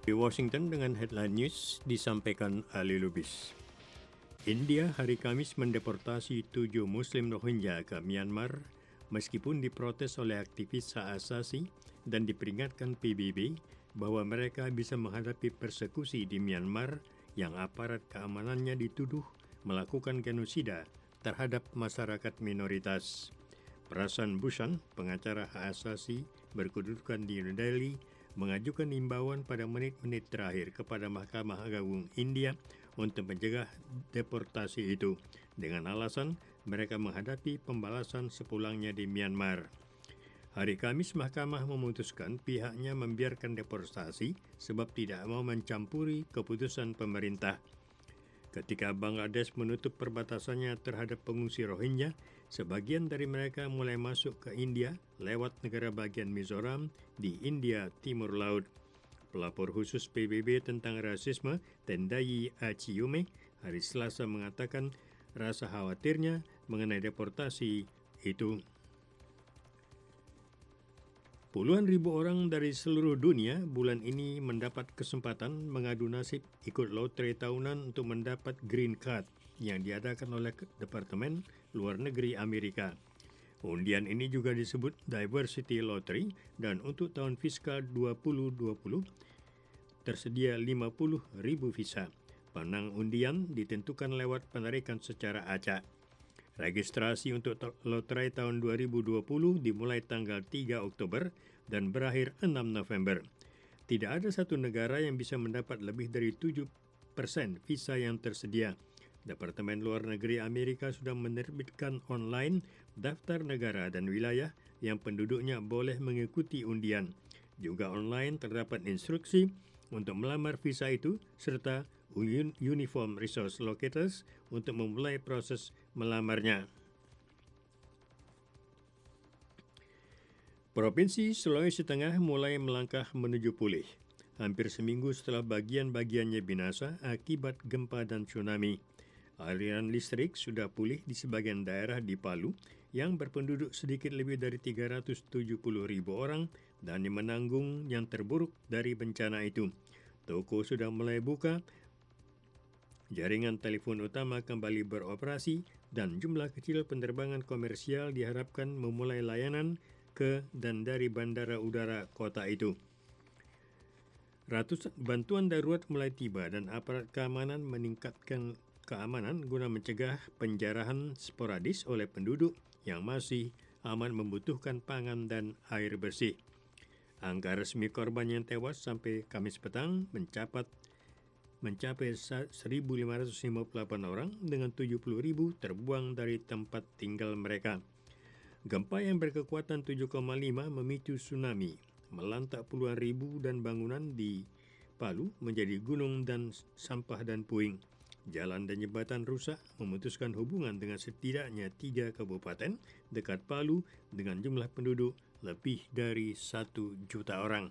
Di Washington dengan headline news disampaikan Ali Lubis. India hari Kamis mendeportasi 7 Muslim Rohingya ke Myanmar meskipun diprotes oleh aktivis hak asasi dan diperingatkan PBB bahwa mereka bisa menghadapi persekusi di Myanmar yang aparat keamanannya dituduh melakukan genosida terhadap masyarakat minoritas. Prasan Bhushan, pengacara hak asasi berkedudukan di New Delhi, mengajukan imbauan pada menit-menit terakhir kepada Mahkamah Agung India untuk mencegah deportasi itu dengan alasan mereka menghadapi pembalasan sepulangnya di Myanmar. Hari Kamis, Mahkamah memutuskan pihaknya membiarkan deportasi sebab tidak mau mencampuri keputusan pemerintah. Ketika Bangladesh menutup perbatasannya terhadap pengungsi Rohingya, sebagian dari mereka mulai masuk ke India lewat negara bagian Mizoram di India Timur Laut. Pelapor khusus PBB tentang rasisme, Tendai Achiume, hari Selasa mengatakan rasa khawatirnya mengenai deportasi itu. Puluhan ribu orang dari seluruh dunia bulan ini mendapat kesempatan mengadu nasib ikut lotre tahunan untuk mendapat Green Card yang diadakan oleh Departemen Luar Negeri Amerika. Undian ini juga disebut Diversity Lottery dan untuk tahun fiskal 2020 tersedia 50.000 visa. Pemenang undian ditentukan lewat penarikan secara acak. Registrasi untuk loterai tahun 2020 dimulai tanggal 3 Oktober dan berakhir 6 November. Tidak ada satu negara yang bisa mendapat lebih dari 7% visa yang tersedia. Departemen Luar Negeri Amerika sudah menerbitkan online daftar negara dan wilayah yang penduduknya boleh mengikuti undian. Juga online terdapat instruksi untuk melamar visa itu serta Uniform Resource Locators untuk memulai proses melamarnya. Provinsi Sulawesi Tengah mulai melangkah menuju pulih, hampir seminggu setelah bagian-bagiannya binasa akibat gempa dan tsunami. Aliran listrik sudah pulih di sebagian daerah di Palu yang berpenduduk sedikit lebih dari 370.000 orang dan yang menanggung yang terburuk dari bencana itu. Toko sudah mulai buka, jaringan telepon utama kembali beroperasi dan jumlah kecil penerbangan komersial diharapkan memulai layanan ke dan dari bandara udara kota itu. Ratusan bantuan darurat mulai tiba dan aparat keamanan meningkatkan keamanan guna mencegah penjarahan sporadis oleh penduduk yang masih aman membutuhkan pangan dan air bersih. Angka resmi korban yang tewas sampai Kamis petang mencapai 1.558 orang dengan 70.000 terbuang dari tempat tinggal mereka. Gempa yang berkekuatan 7,5 memicu tsunami, melantak puluhan ribu dan bangunan di Palu menjadi gunung dan sampah dan puing. Jalan dan jembatan rusak, memutuskan hubungan dengan setidaknya 3 kabupaten dekat Palu dengan jumlah penduduk lebih dari 1 juta orang.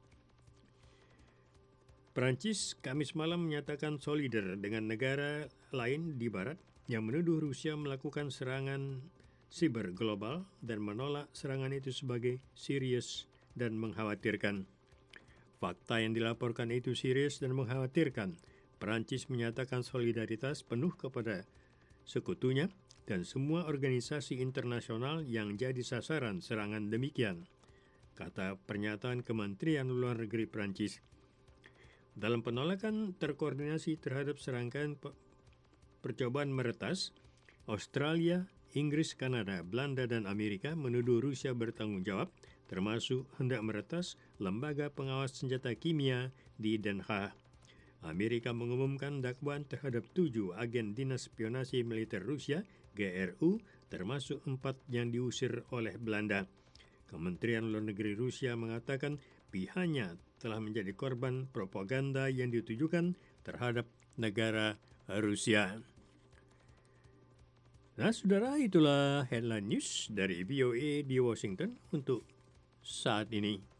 Perancis Kamis malam menyatakan solidar dengan negara lain di barat yang menuduh Rusia melakukan serangan siber global dan menolak serangan itu sebagai serius dan mengkhawatirkan. Fakta yang dilaporkan itu serius dan mengkhawatirkan. Perancis menyatakan solidaritas penuh kepada sekutunya dan semua organisasi internasional yang jadi sasaran serangan demikian, kata pernyataan Kementerian Luar Negeri Perancis. Dalam penolakan terkoordinasi terhadap serangkaian percobaan meretas, Australia, Inggris, Kanada, Belanda, dan Amerika menuduh Rusia bertanggung jawab, termasuk hendak meretas lembaga pengawas senjata kimia di Den Haag. Amerika mengumumkan dakwaan terhadap 7 agen dinas spionasi militer Rusia, GRU, termasuk 4 yang diusir oleh Belanda. Kementerian Luar Negeri Rusia mengatakan pihaknya telah menjadi korban propaganda yang ditujukan terhadap negara Rusia. Nah, saudara, itulah headline news dari VOA di Washington untuk saat ini.